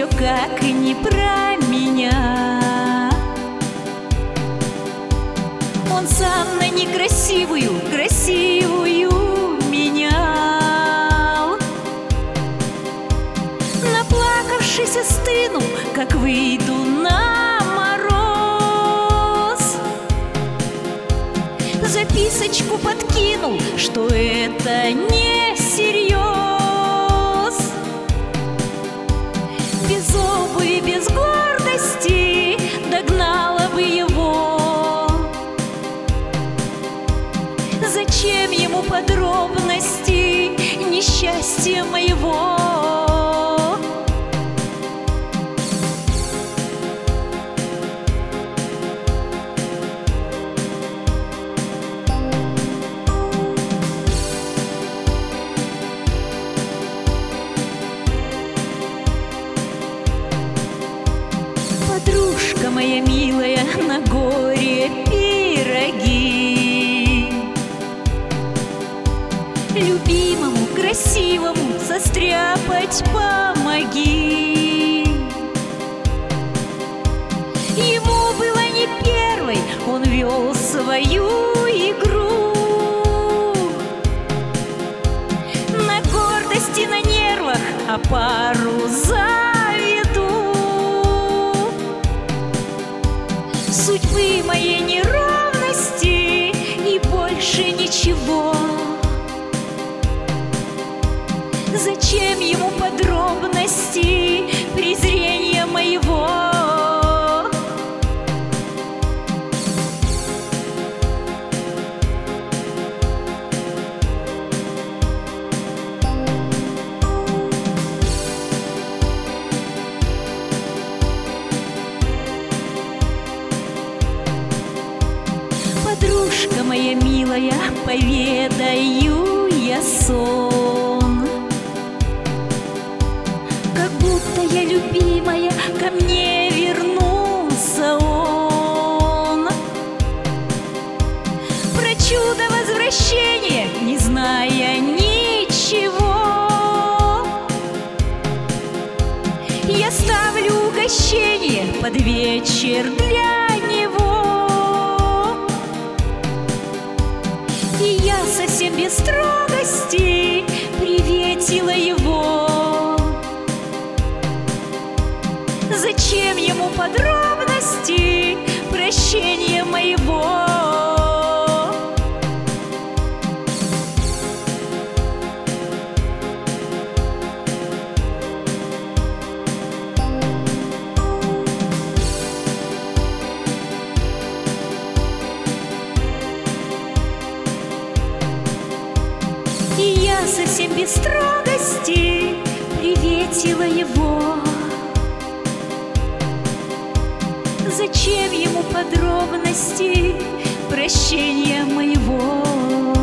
все как и не про меня. Он сам на некрасивую, красивую менял. Наплакавшись, остыну, как выйду на мороз. Записочку подкинул, что это не всерьез. Без обуви, без гордости догнала бы его. Зачем ему подробности несчастья моего? Подружка моя милая, на горе пироги любимому, красивому состряпать помоги. Ему было не первой, он вел свою игру. На гордости, на нервах, а пару заведу. Судьбы моей неровности и больше ничего. Зачем ему подробности презрения моего? Подружка моя милая, поведаю я сон. Как будто я любимая, ко мне вернулся он. Про чудо возвращения не зная ничего, я ставлю угощение под вечер для него. И я совсем без строгости приветила его. Зачем ему подробности прощения моего? И я совсем без строгости приветила его. Зачем ему подробности прощения моего?